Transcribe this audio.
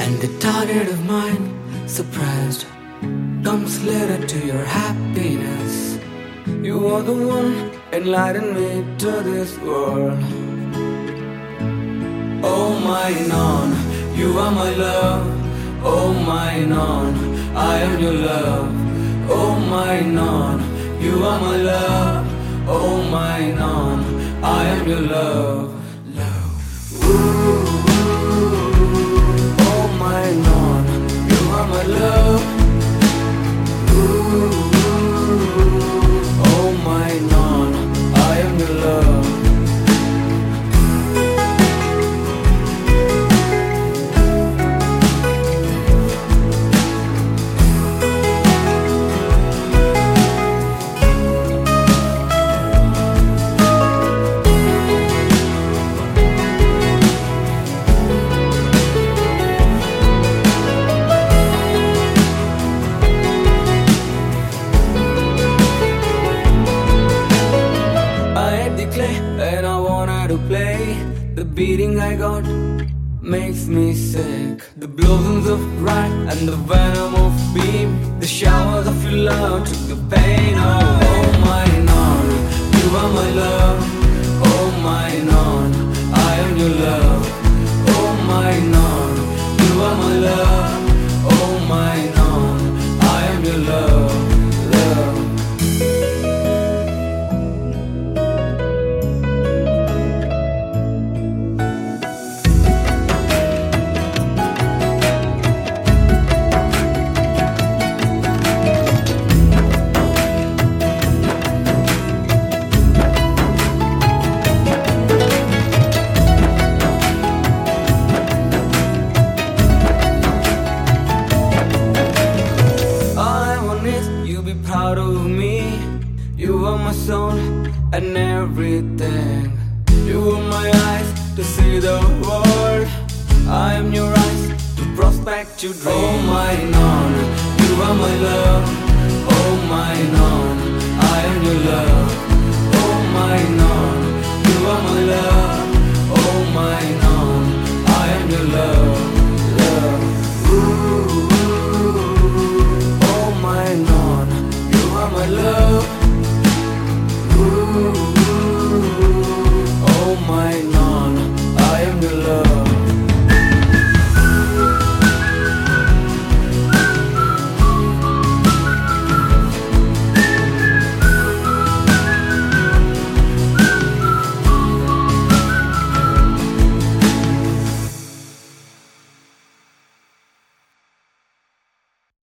And the target of mine, suppressed, comes later to your happiness. You are the one enlighten me to this world. Oh my non, you are my love. Oh my non, I am your love. Oh my non, you are my love. Oh my non, I am your love. Love. Oh my non, you are my love. Oh my non, I am your love. And I wanted to play. The beating I got makes me sick. The blossoms of wrath and the venom of beam. The showers of your love took the pain. Oh my non, you are my love. Oh my non, I am your love. Oh my non, you are my love. Oh my non, I am your love. Love. Proud of me, you are my soul and everything. You are my eyes to see the world. I am your eyes to prospect your dream. Oh my non, you are my love. Oh my non, I am your love. Oh my non, you are my love. Oh my non.